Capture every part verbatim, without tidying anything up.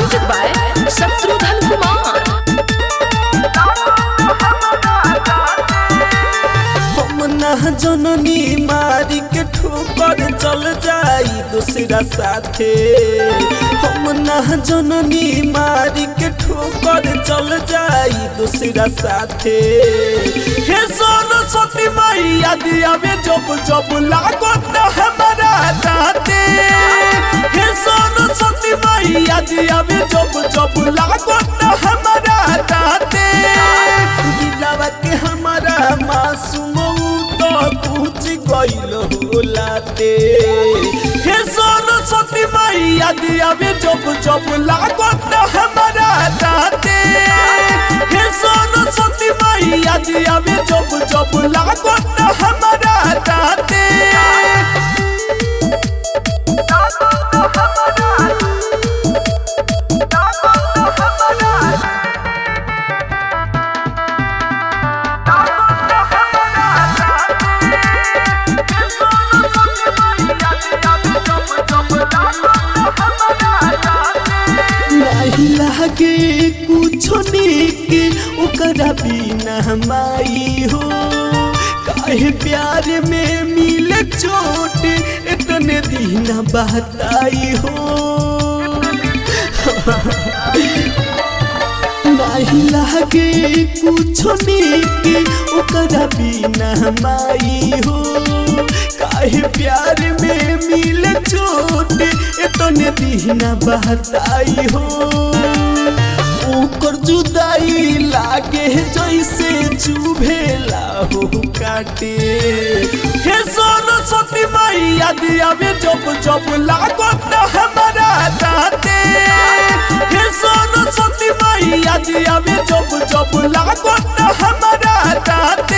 Music by Shatrughan Kumar. हम ना जननी मारी के ठोकर चल जाई दूसरा साथे। हम ना जननी मारी के ठोकर चल जाई दूसरा साथे। हे सरस्वती मैया दिया में जब जब लागत हमारा दाते। हे सरस्वती मैया दिया में जब जब लागत हमारा दाते। दिलावा के हमारा मासूम तो पूछ गइल होलाते। हे सरस्वती मैया दिया में जब जब लागत हमारा दाते। हे सरस्वती मैया दिया में जब जब लागत हमारा दाते। लागे कुछो निके ओकरा बिना माई हो। काहे प्यार में मिले चोट इतने दिन बताई हो। नहीं लागे कुछो निके ओकरा बिना माई हो। काहे प्यार में मिले चोट इतने दिन बताई हो। ओकर जुदाई लागे जैसे चुभेला हो काटे। हे सरस्वती मैया दिया में जब जब लागत हमारा दाते। हे सरस्वती मैया दिया में जब जब लागत हमारा दाते।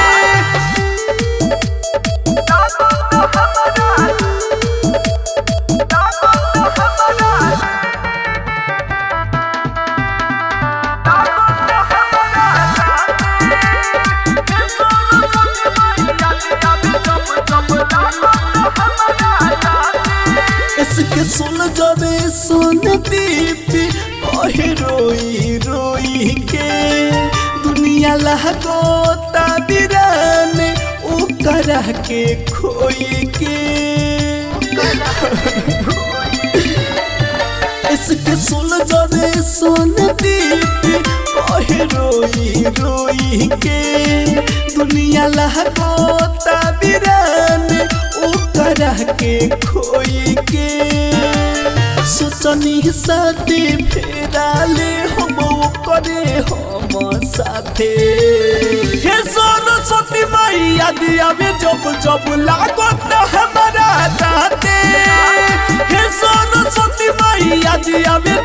इसके सुन जबे सुन दीपी कहे रोई रोई के। दुनिया लहको ताबिरान ओकरा के खोई के। इसके सुन जबे सुन दीपी कहे रोई रोई के। दुनिया लहको ताबिरान ओकरा के खोई के। सोचनी साथे फेराले हम करे हम साथे। हे सरस्वती मैया दिया में जब जब लागत हमारा दाते। हे सरस्वती मैया दिया में